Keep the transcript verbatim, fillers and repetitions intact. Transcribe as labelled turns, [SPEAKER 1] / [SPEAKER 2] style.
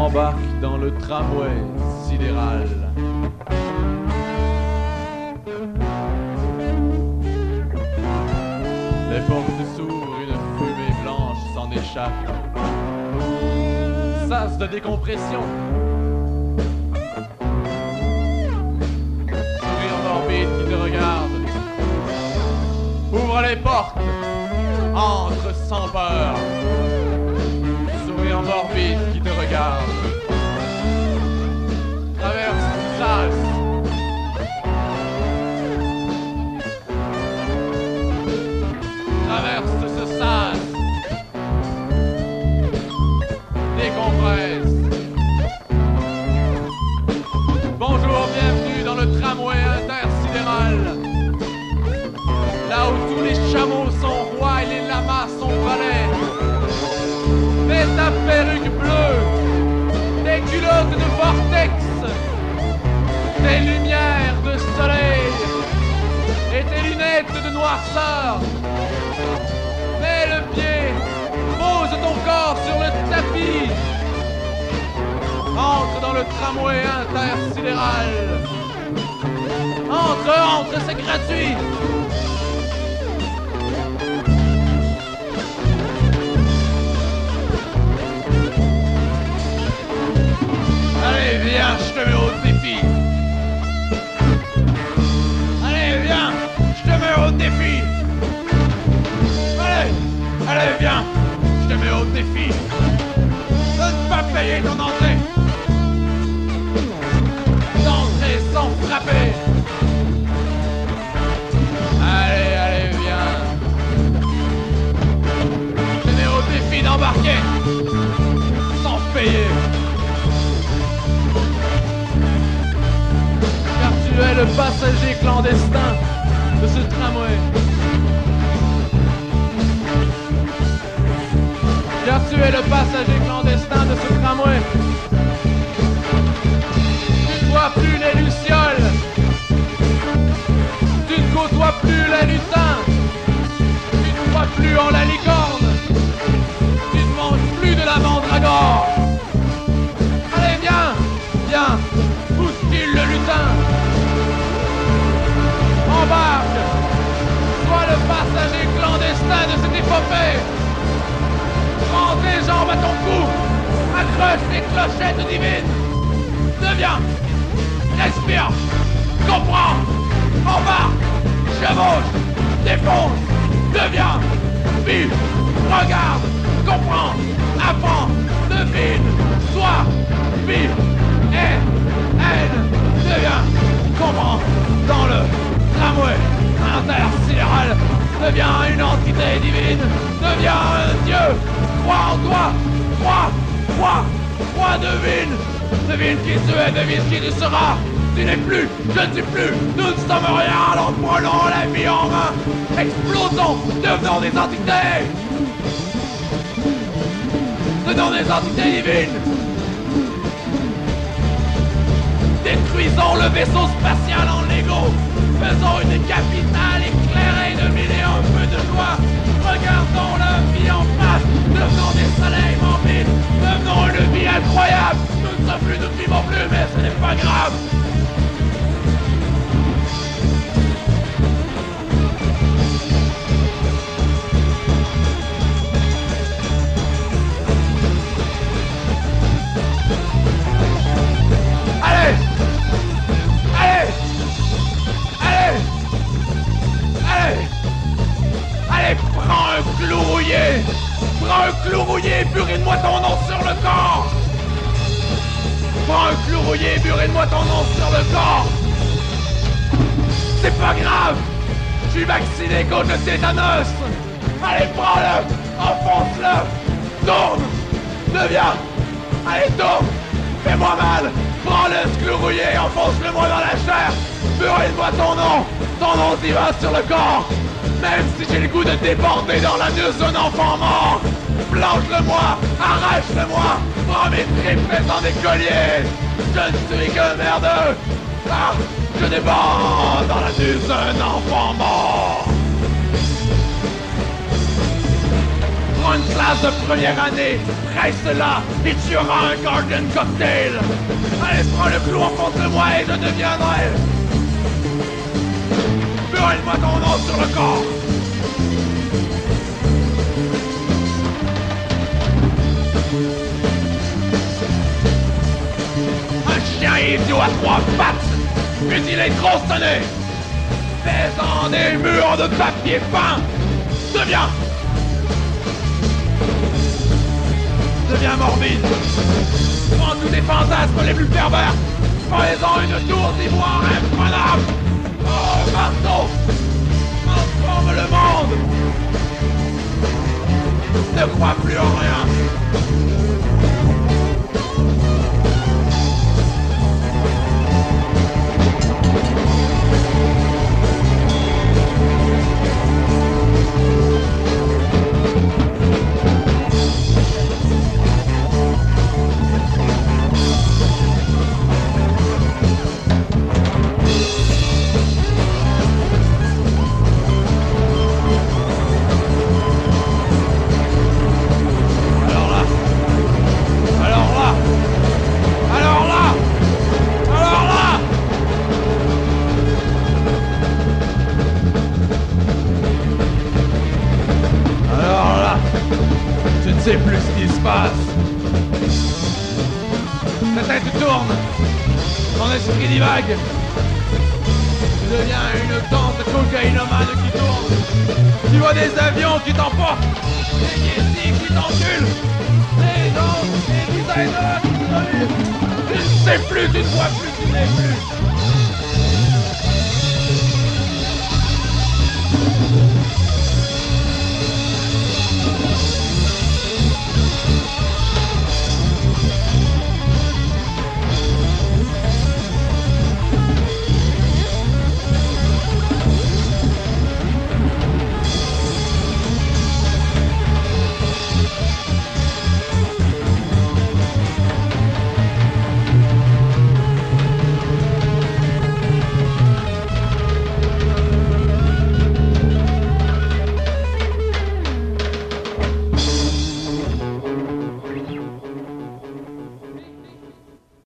[SPEAKER 1] embarque dans le tramway sidéral. Les portes s'ouvrent, une fumée blanche s'en échappe. Sas de décompression. Sourire morbide qui te regarde. Ouvre les portes. Entre sans peur. Sourire morbide qui te regarde. Traverse Sas. Traverse ce sas. Décompresse. Bonjour, bienvenue dans le tramway intersidéral. Là où tous les chameaux sont rois et les lamas sont valets. Mets ta perruque bleue, tes culottes de vortex, tes lumières de soleil et tes lunettes de noirceur. Mets le pied, pose ton corps sur le tapis. Entre dans le tramway intersidéral. Entre, entre, c'est gratuit. Allez, viens, je te mets au défi. Allez, viens, je te mets au défi. Allez, allez, viens, je te mets au défi. De ne pas payer ton entrée. D'entrer sans frapper. Allez, allez, viens. Je te mets au défi d'embarquer. Sans payer. Car tu es le passager clandestin de ce tramway. Car tu es le passager clandestin de ce tramway. Tu ne vois plus les lucioles. Tu ne côtoies plus les lutins. Tu ne crois plus en la licorne. Tu ne manges plus de la mandragore. Allez, viens, viens, bouscule le lutin. Embarque. Sois le passager clandestin de cette épopée. Prends tes jambes à ton cou. Accroche tes clochettes divines. Deviens. Respire. Comprends. Embarque. Chevauche. Défonce. Deviens. Vis. Regarde. Comprends. Apprends. Devine. Sois. Vis. Aie. Haine. Deviens. Comprends. Dans le tramway intersidéral. Deviens une entité divine. Deviens un dieu. Crois en toi. Crois. Crois. Crois. Devine. Devine qui tu es. Devine qui tu seras. Tu n'es plus. Je ne suis plus. Nous ne sommes rien. Alors prenons la vie en main. Explosons. Devenons des entités. Devenons des entités divines. Détruisons le vaisseau spatial en Lego. Faisons une capitale éclairée de mille et un feux de joie. Regardons la vie en face. Devenons des soleils morbides. Devenons une vie incroyable. Nous ne sommes plus, nous ne vivons plus, mais ce n'est pas grave. Allez! Allez! Allez! Allez! Allez, prends un clou rouillé! Prends un clou rouillé et burine-moi ton nom sur le corps! Prends un clou rouillé et burine-moi ton nom sur le corps! C'est pas grave! Je suis vacciné contre le tétanos! Allez, prends-le! Enfonce-le! Tourne! Deviens! Allez, tourne! Fais-moi mal! Prends-le, ce clou rouillé, enfonce-le-moi dans la chair! Burine-moi ton nom! Ton nom t'y va sur le corps! Même si j'ai le goût de déborder dans l'anus d'un enfant mort! Plante-le-moi! Arrache-le-moi! Prends mes tripes, fais-en des colliers! Je ne suis que merdeux! Ah! Je déborde dans l'anus d'un enfant mort! Prends une classe de première année, reste là et tu auras un Garden Cocktail. Allez, prends le clou en face de moi et je deviendrai. Brûle-moi ton nom sur le corps. Un chien idiot à trois pattes, mutilé trop sonné, faisant des murs de papier peint. Deviens Deviens morbide. Prends tous tes fantasmes les plus pervers, fais-en une tour d'ivoire imprenable. Oh, marteau, transforme le monde. Ne crois plus en rien. Je ne sais plus ce qui se passe. Ta tête tourne, ton esprit divague. Tu deviens une danse de cocaïnomane qui tourne. Tu vois des avions qui t'emportent, des Yeezys qui t'enculent, des gens, des designers qui te relèvent. Tu ne sais plus, tu ne vois plus, tu n'es plus.